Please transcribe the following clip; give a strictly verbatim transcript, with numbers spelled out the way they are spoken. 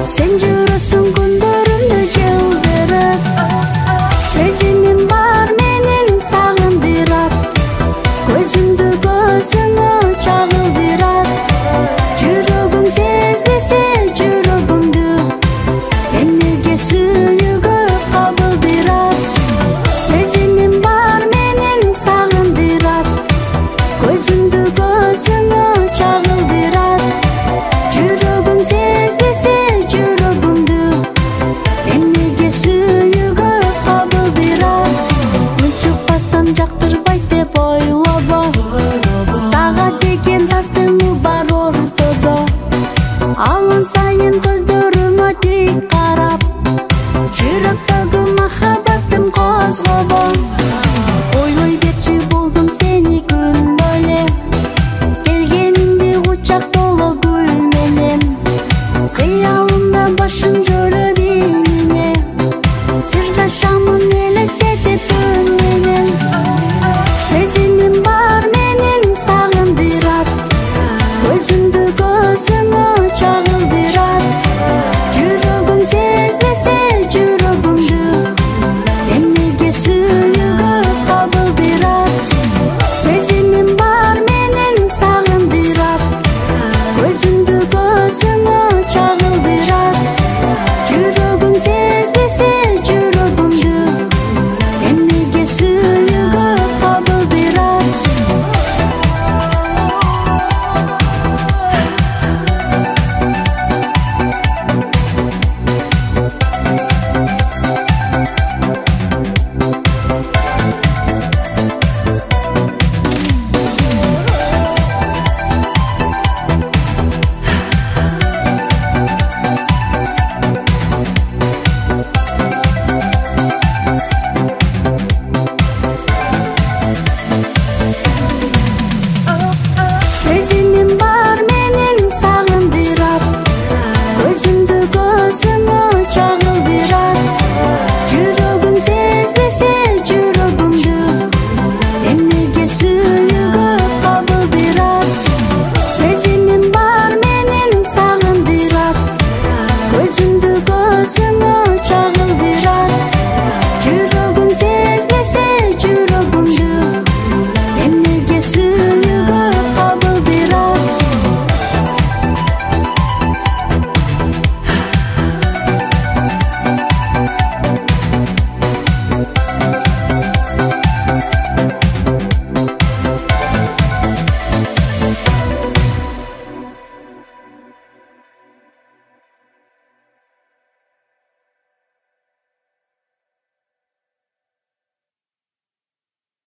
Sen жүрөсүң күндөрүмдү жылдырып, сезимим бар менин сагындырат, көзүмдү көзүңө чагылдырат. Жүрөгүң сезбесе жүрөгүмдү, эмнеге сүйүүгө кабылдырат. Сезимим бар менин сагындырат, көзүмдү көзүңө чагылдырат. Жүрөгүң сезбесе жүрөгүмдү, эмнеге сүйүүгө кабылдырат. Унчук бассам жактырбайт деп ойлобо, сага деген тартымы бар ортодо. Алын сайын көздөрүмө тик карап, жүрөктөгү махаббатым козгобо.